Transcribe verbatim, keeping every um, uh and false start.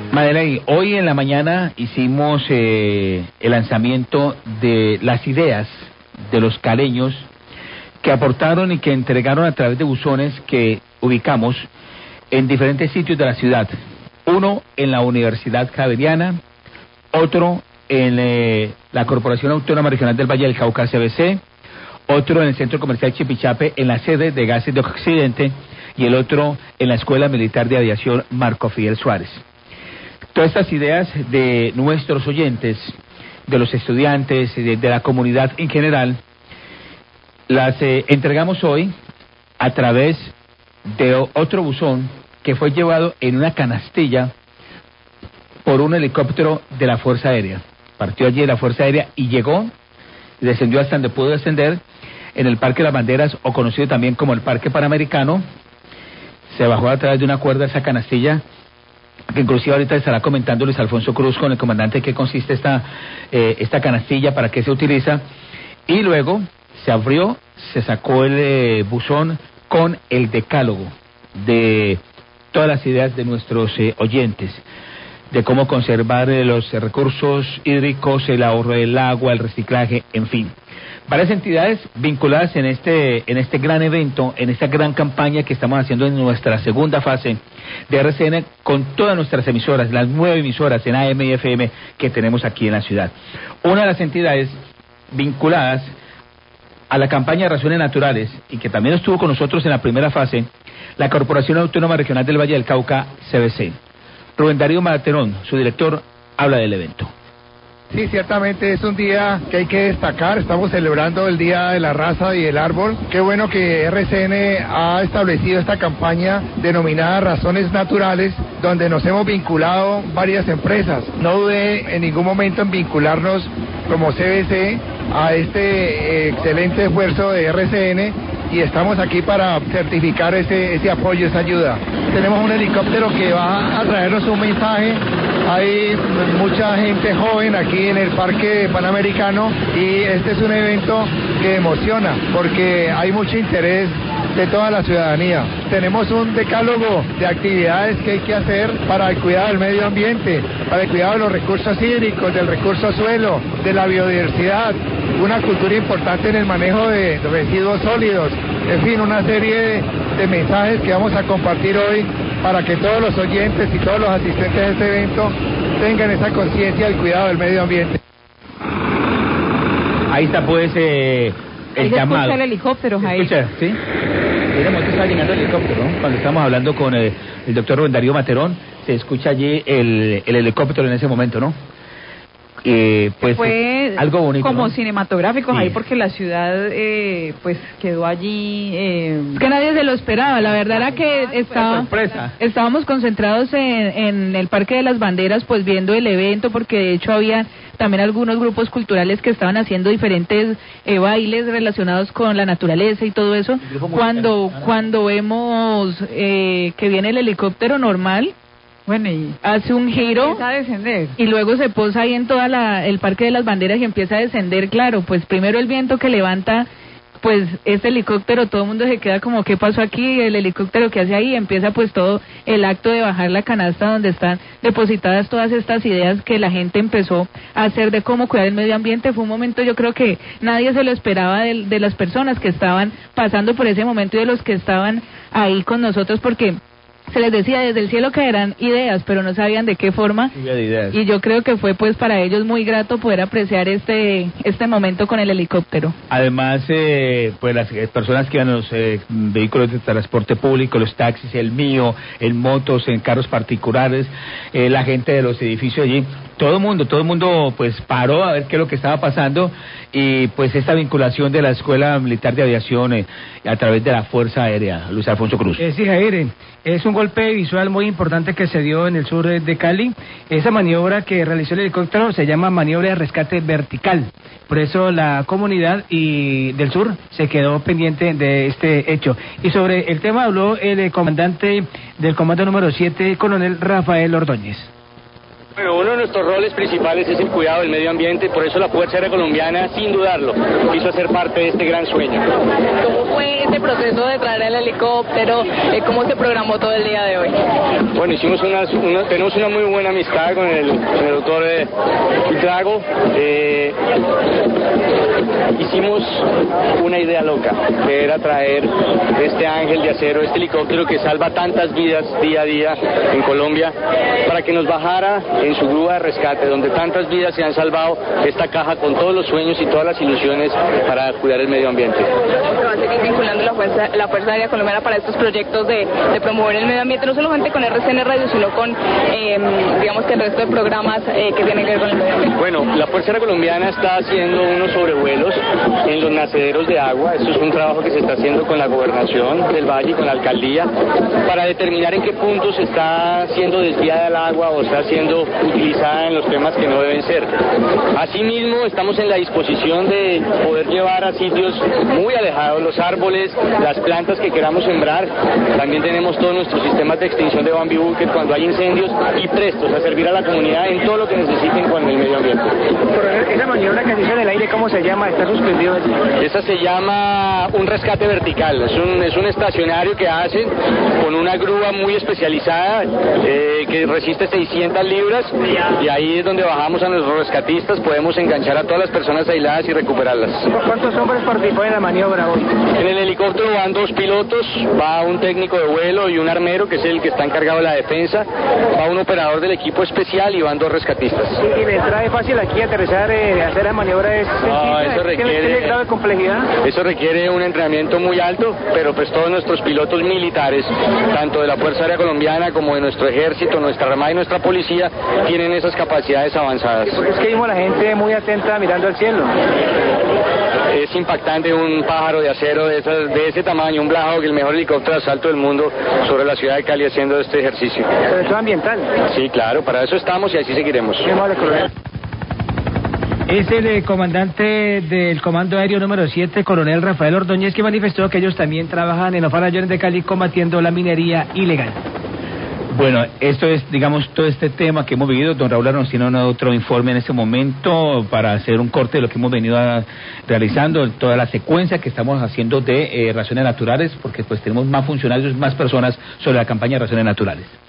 Madeleine, hoy en la mañana hicimos eh, el lanzamiento de las ideas de los caleños que aportaron y que entregaron a través de buzones que ubicamos en diferentes sitios de la ciudad. Uno en la Universidad Javeriana, otro en eh, la Corporación Autónoma Regional del Valle del Cauca, C B C, otro en el Centro Comercial Chipichape, en la sede de Gases de Occidente, y el otro en la Escuela Militar de Aviación Marco Fidel Suárez. Todas estas ideas de nuestros oyentes, de los estudiantes, de, de la comunidad en general, las eh, entregamos hoy a través de otro buzón que fue llevado en una canastilla por un helicóptero de la Fuerza Aérea. Partió allí de la Fuerza Aérea y llegó, descendió hasta donde pudo descender, en el Parque de las Banderas, o conocido también como el Parque Panamericano. Se bajó a través de una cuerda esa canastilla, que inclusive ahorita estará comentando Luis Alfonso Cruz con el comandante qué consiste esta, eh, esta canastilla, para qué se utiliza, y luego se abrió, se sacó el eh, buzón con el decálogo de todas las ideas de nuestros eh, oyentes, de cómo conservar eh, los recursos hídricos, el ahorro del agua, el reciclaje, en fin. Varias entidades vinculadas en este en este gran evento, en esta gran campaña que estamos haciendo en nuestra segunda fase de R C N con todas nuestras emisoras, las nueve emisoras en A M y F M que tenemos aquí en la ciudad. Una de las entidades vinculadas a la campaña de Razones Naturales y que también estuvo con nosotros en la primera fase, la Corporación Autónoma Regional del Valle del Cauca, C B C. Rubén Darío Materón, su director, habla del evento. Sí, ciertamente es un día que hay que destacar. Estamos celebrando el Día de la Raza y el Árbol. Qué bueno que R C N ha establecido esta campaña denominada Razones Naturales, donde nos hemos vinculado varias empresas. No dudé en ningún momento en vincularnos como C B C a este eh, excelente esfuerzo de R C N, y estamos aquí para certificar ese, ese apoyo, esa ayuda. Tenemos un helicóptero que va a traernos un mensaje. Hay mucha gente joven aquí en el Parque Panamericano y este es un evento que emociona porque hay mucho interés de toda la ciudadanía. Tenemos un decálogo de actividades que hay que hacer para el cuidado del medio ambiente, para el cuidado de los recursos hídricos, del recurso suelo, de la biodiversidad, una cultura importante en el manejo de residuos sólidos, en fin, una serie de, de mensajes que vamos a compartir hoy para que todos los oyentes y todos los asistentes de este evento tengan esa conciencia del cuidado del medio ambiente. Ahí está pues eh, el Ahí llamado. Escucha el helicóptero, Jair. Escucha, ¿sí? Mira, está llegando el helicóptero, ¿no? Cuando estamos hablando con eh, el doctor Rubén Darío Materón, se escucha allí el, el helicóptero en ese momento, ¿no? Eh, pues fue algo bonito, como ¿no? cinematográfico, Sí. Ahí, porque la ciudad eh, pues quedó allí, eh, es que nadie se lo esperaba. La verdad era que estaba, estábamos concentrados en, en el Parque de las Banderas, pues viendo el evento, porque de hecho había también algunos grupos culturales que estaban haciendo diferentes eh, bailes relacionados con la naturaleza y todo eso. Cuando cuando vemos eh, que viene el helicóptero normal, bueno, y hace un giro empieza a descender y luego se posa ahí en toda la el Parque de las Banderas y empieza a descender. Claro, pues primero el viento que levanta pues este helicóptero, todo el mundo se queda como ¿qué pasó aquí? El helicóptero que hace ahí, empieza pues todo el acto de bajar la canasta donde están depositadas todas estas ideas que la gente empezó a hacer de cómo cuidar el medio ambiente. Fue un momento, yo creo que nadie se lo esperaba de, de las personas que estaban pasando por ese momento y de los que estaban ahí con nosotros, porque se les decía desde el cielo que eran ideas, pero no sabían de qué forma. Y yo creo que fue pues para ellos muy grato poder apreciar este este momento con el helicóptero. Además, eh, pues las personas que iban en los eh, vehículos de transporte público, los taxis, el mío, en motos, en carros particulares, eh, la gente de los edificios allí, todo el mundo, todo el mundo pues paró a ver qué es lo que estaba pasando, y pues esta vinculación de la Escuela Militar de Aviación eh, a través de la Fuerza Aérea. Luis Alfonso Cruz. Eh, sí, Jair, es un golpe visual muy importante que se dio en el sur de Cali. Esa maniobra que realizó el helicóptero se llama maniobra de rescate vertical. Por eso la comunidad y del sur se quedó pendiente de este hecho. Y sobre el tema habló el comandante del comando número siete, coronel Rafael Ordóñez. Bueno, uno de nuestros roles principales es el cuidado del medio ambiente, por eso la Fuerza Aérea Colombiana, sin dudarlo, quiso hacer parte de este gran sueño. ¿Cómo fue este proceso de traer el helicóptero? ¿Cómo se programó todo el día de hoy? Bueno, hicimos una, una tenemos una muy buena amistad con el, con el doctor eh, Drago. Eh, hicimos una idea loca, que era traer este ángel de acero, este helicóptero que salva tantas vidas día a día en Colombia, para que nos bajara en su grúa de rescate, donde tantas vidas se han salvado, esta caja con todos los sueños y todas las ilusiones para cuidar el medio ambiente. Se va a seguir vinculando la Fuerza, la Fuerza Aérea Colombiana para estos proyectos de, de promover el medio ambiente, no solamente con R C N Radio, sino con, eh, digamos que el resto de programas eh, que tienen que ver con el medio ambiente. Bueno, la Fuerza Aérea Colombiana está haciendo unos sobrevuelos en los nacederos de agua. Esto es un trabajo que se está haciendo con la Gobernación del Valle y con la Alcaldía para determinar en qué puntos está siendo desviada el agua o está siendo utilizada en los temas que no deben ser. Asimismo, estamos en la disposición de poder llevar a sitios muy alejados los árboles, las plantas que queramos sembrar. También tenemos todos nuestros sistemas de extinción de Bambi Bucket cuando hay incendios y prestos a servir a la comunidad en todo lo que necesiten con el medio ambiente. Esa maniobra que dice en el aire, ¿cómo se llama? ¿Está suspendido allí? Esa se llama un rescate vertical. Es un, es un estacionario que hacen con una grúa muy especializada eh, que resiste seiscientas libras, y ahí es donde bajamos a nuestros rescatistas, podemos enganchar a todas las personas aisladas y recuperarlas. ¿Cuántos hombres participan en la maniobra hoy? En el helicóptero van dos pilotos, va un técnico de vuelo y un armero, que es el que está encargado de la defensa, va un operador del equipo especial y van dos rescatistas. ¿Y le trae fácil aquí aterrizar, eh, hacer la maniobra? ¿Es no, eso requiere, ¿Tiene grave complejidad? Eso requiere un entrenamiento muy alto, pero pues todos nuestros pilotos militares, tanto de la Fuerza Aérea Colombiana como de nuestro ejército, nuestra armada y nuestra policía, tienen esas capacidades avanzadas. Porque es que vimos a la gente muy atenta mirando al cielo. Es impactante un pájaro de acero de, esa, de ese tamaño, un Black Hawk, el mejor helicóptero de asalto del mundo, sobre la ciudad de Cali haciendo este ejercicio. Pero eso es ambiental. Sí, claro, para eso estamos y así seguiremos. Es el eh, comandante del Comando Aéreo número siete, coronel Rafael Ordóñez, que manifestó que ellos también trabajan en los farallones de Cali combatiendo la minería ilegal. Bueno, esto es, digamos, todo este tema que hemos vivido. Don Raúl nos tiene otro informe en este momento para hacer un corte de lo que hemos venido a, realizando, toda la secuencia que estamos haciendo de eh, razones naturales, porque pues tenemos más funcionarios, más personas sobre la campaña de razones naturales.